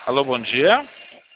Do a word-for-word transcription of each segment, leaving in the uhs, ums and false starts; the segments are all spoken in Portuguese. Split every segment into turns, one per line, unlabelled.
Alô, bom dia.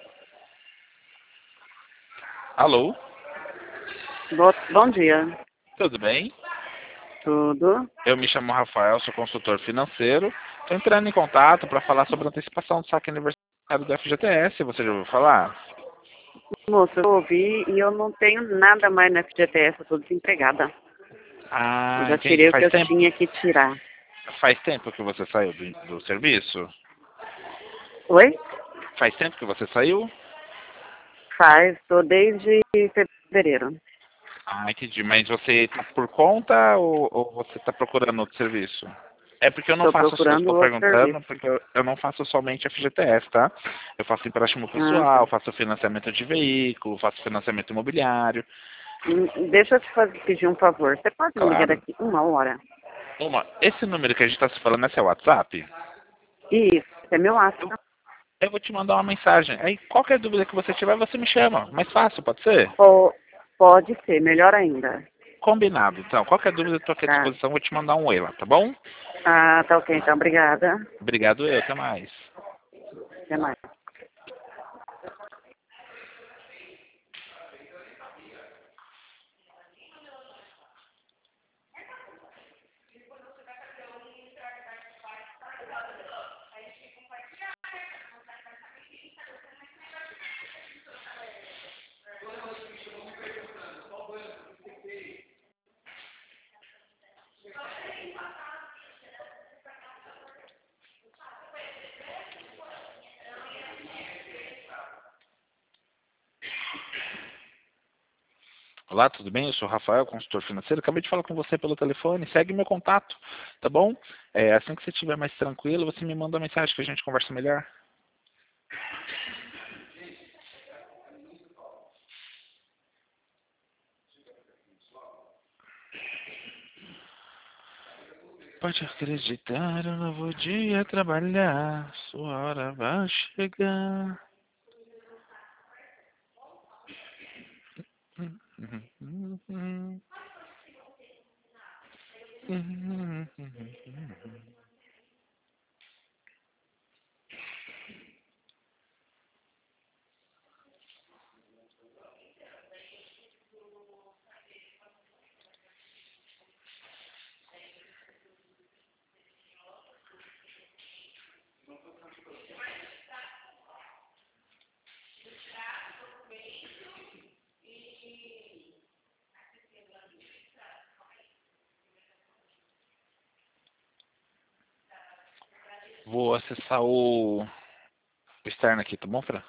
Alô,
Bo- Bom dia.
tudo bem?
Tudo?
Eu me chamo Rafael, sou consultor financeiro. Estou entrando em contato para falar sobre a antecipação do saque aniversário do F G T S. Você já ouviu falar?
Moça, eu ouvi e eu não tenho nada mais no F G T S, eu tô desempregada. Eu
Ah,
já
entendi.
tirei o que
Faz
eu
tempo,
tinha que tirar.
faz tempo que você saiu do, do serviço?
Oi?
Faz tempo que você saiu?
Faz, tô desde fevereiro.
Ah, entendi. Mas você está por conta ou, ou você está procurando outro serviço? É porque eu não
Tô
faço, eu
procurando
estou
outro
perguntando
serviço.
porque eu, eu não faço somente F G T S, tá? Eu faço empréstimo
Ah, tá.
pessoal, faço financiamento de veículo, faço financiamento imobiliário.
Hum, Deixa eu te fazer, pedir um favor. Você pode me ligar
Claro.
daqui uma hora?
Uma, esse número que a gente está se falando é seu WhatsApp?
Isso, é meu
Eu,
aço.
eu vou te mandar uma mensagem. Aí qualquer dúvida que você tiver, você me chama. Mais fácil, pode ser?
Ou pode ser, melhor ainda.
Combinado. Então, qualquer dúvida, eu estou aqui à
Tá.
disposição. Vou te mandar um oi lá, tá bom?
Ah, tá ok, então, obrigada.
Obrigado eu. Até mais.
Até mais.
Olá, tudo bem? Eu sou o Rafael, consultor financeiro. Acabei de falar com você pelo telefone. Segue meu contato, tá bom? É, assim que você estiver mais tranquilo, você me manda uma mensagem que a gente conversa melhor. Pode acreditar, um novo dia trabalhar. Sua hora vai chegar. Vou acessar o o externo aqui, tá bom, Fran?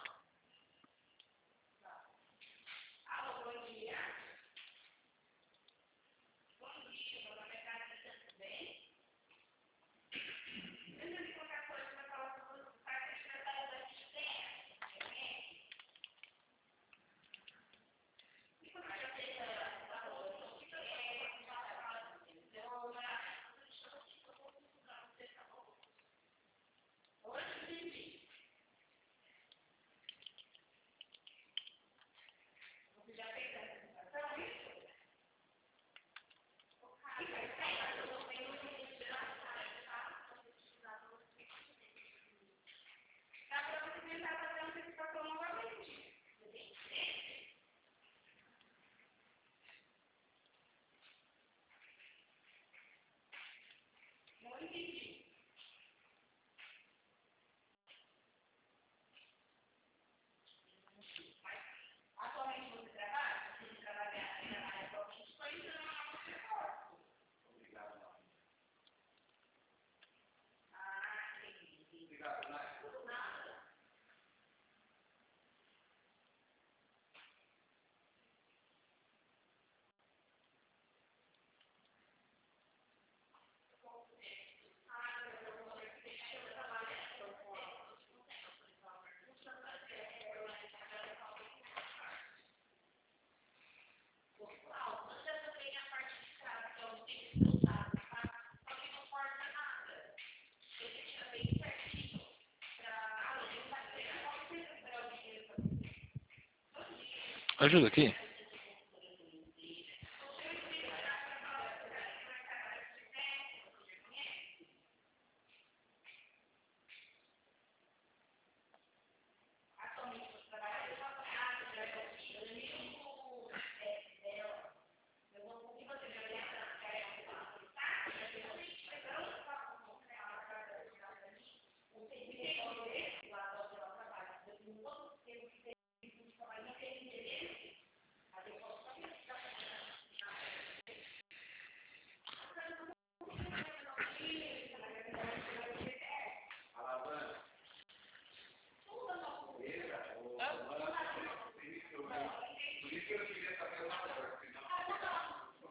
Ajuda aqui.